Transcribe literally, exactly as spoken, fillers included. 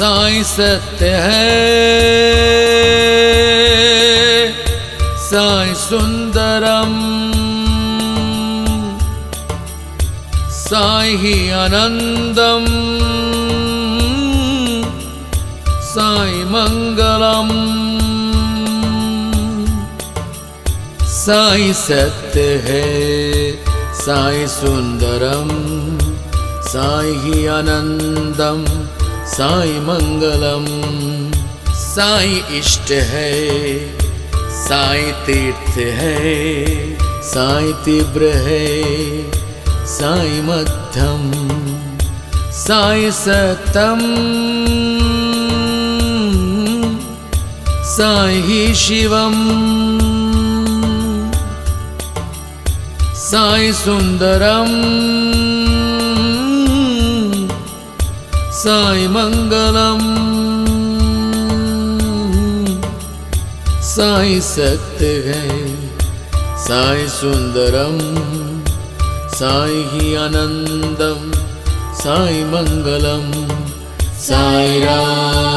साईं सत्य है, साईं सुंदरम, साईं ही आनंदम, साईं मंगलम। साईं सत्य है, साईं सुंदरम, साईं ही आनंदम, साईं मंगलम। साईं इष्ट है, साईं तीर्थ है, साईं तीव्र है, साईं मध्यम, साईं सतम, साईं ही शिवम। साईं सुंदरम, साईं मंगलम, साईं सत्य है, साईं सुंदरम, साईं ही आनंदम, साईं मंगलम। साईं राम।